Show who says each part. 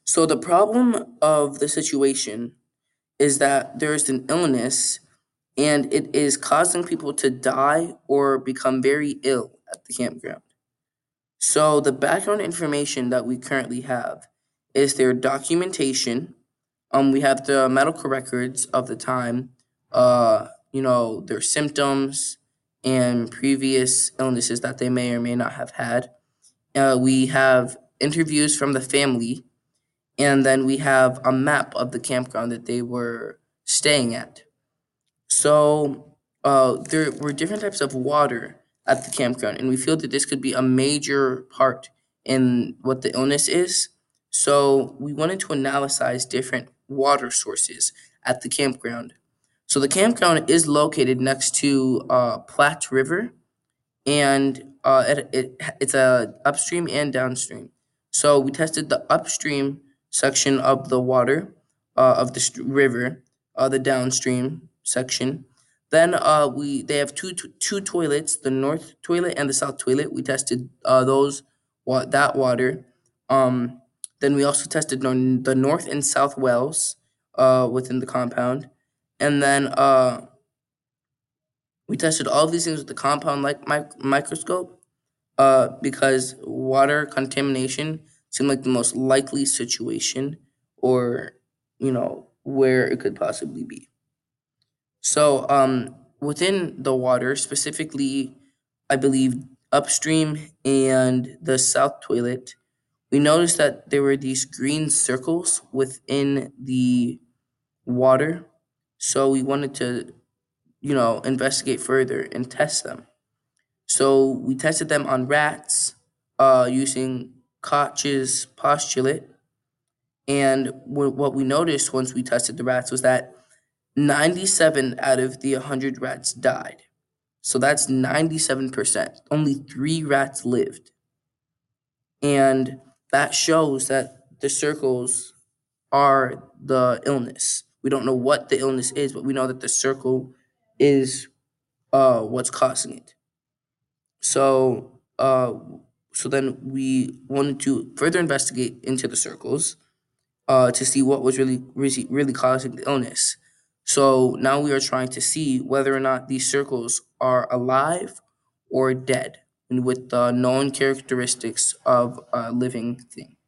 Speaker 1: So the problem of the situation is that there is an illness and it is causing people to die or become very ill at the campground. So the background information that we currently have is their documentation. We have the medical records of the time, their symptoms and previous illnesses that they may or may not have had. We have interviews from the family, and then we have a map of the campground that they were staying at. So there were different types of water at the campground, and we feel that this could be a major part in what the illness is. So we wanted to analyze different water sources at the campground. So the campground is located next to Platte River, and it's a upstream and downstream. So we tested the upstream section of the water of the river, the downstream section. Then they have two toilets, the north toilet and the south toilet. We tested that water. Um, then we also tested the north and south wells within the compound, and then we tested all of these things with the compound like microscope because water contamination seemed like the most likely situation or, where it could possibly be. So, within the water, specifically, I believe upstream and the south toilet, we noticed that there were these green circles within the water. So we wanted to, investigate further and test them. So we tested them on rats using Koch's postulate. And what we noticed once we tested the rats was that 97 out of the 100 rats died. So that's 97%. Only three rats lived. And that shows that the circles are the illness. We don't know what the illness is, but we know that the circle is what's causing it. So, so then we wanted to further investigate into the circles to see what was really causing the illness. So now we are trying to see whether or not these circles are alive or dead, and with the known characteristics of a living thing.